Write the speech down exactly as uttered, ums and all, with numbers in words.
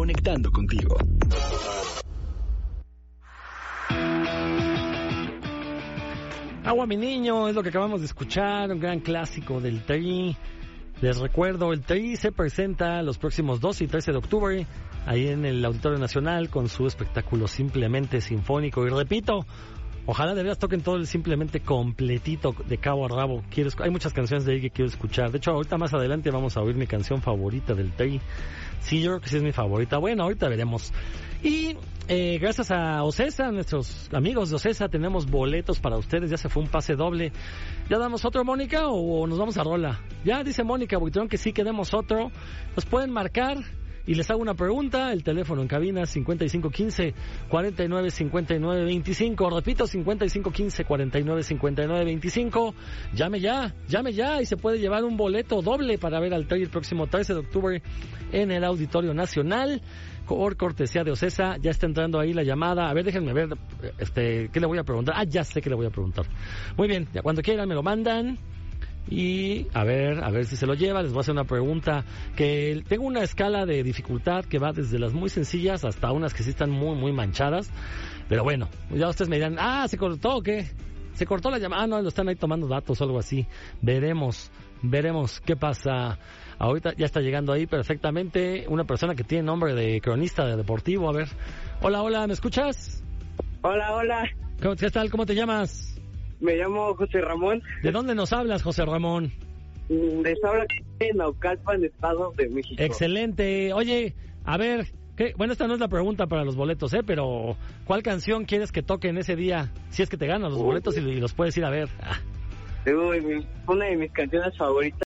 conectando contigo. Agua mi niño, es lo que acabamos de escuchar, un gran clásico del Tri. Les recuerdo, el Tri se presenta los próximos doce y trece de octubre, ahí en el Auditorio Nacional, con su espectáculo Simplemente Sinfónico. Y repito, ojalá de veras toquen todo el Simplemente completito, de cabo a rabo. Quiero, hay muchas canciones de ahí que quiero escuchar. De hecho, ahorita más adelante vamos a oír mi canción favorita del Tri. Sí, yo creo que sí es mi favorita. Bueno, ahorita veremos. Y eh, gracias a Ocesa, nuestros amigos de Ocesa, tenemos boletos para ustedes. Ya se fue un pase doble. ¿Ya damos otro, Mónica, o nos vamos a rola? Ya dice Mónica Buitrón que sí, que demos otro. Nos pueden marcar y les hago una pregunta. El teléfono en cabina cincuenta y cinco quince, cuarenta y nueve cincuenta y nueve veinticinco. Repito, cincuenta y cinco quince, cuarenta y nueve cincuenta y nueve veinticinco. Llame ya, llame ya y se puede llevar un boleto doble para ver al Tri el próximo trece de octubre en el Auditorio Nacional, por cortesía de Ocesa. Ya está entrando ahí la llamada. A ver, déjenme ver, este, ¿qué le voy a preguntar? Ah, ya sé que le voy a preguntar. Muy bien, ya cuando quieran me lo mandan. Y a ver, a ver si se lo lleva. Les voy a hacer una pregunta que tengo una escala de dificultad que va desde las muy sencillas hasta unas que sí están muy, muy manchadas. Pero bueno, ya ustedes me dirán, ah, ¿se cortó o qué? ¿Se cortó la llamada? Ah, no, lo están ahí tomando datos o algo así. Veremos, veremos qué pasa. Ahorita ya está llegando ahí perfectamente una persona que tiene nombre de cronista de deportivo. A ver, hola, hola, ¿me escuchas? Hola, hola. ¿Cómo, ¿Qué tal? ¿Cómo te llamas? Me llamo José Ramón. ¿De dónde nos hablas, José Ramón? Les habla de Naucalpan, Estado de México. Excelente. Oye, a ver, ¿qué? Bueno, esta no es la pregunta para los boletos, ¿eh? Pero, ¿cuál canción quieres que toque en ese día? Si es que te ganan los boletos y, y los puedes ir a ver. Uy, una de mis canciones favoritas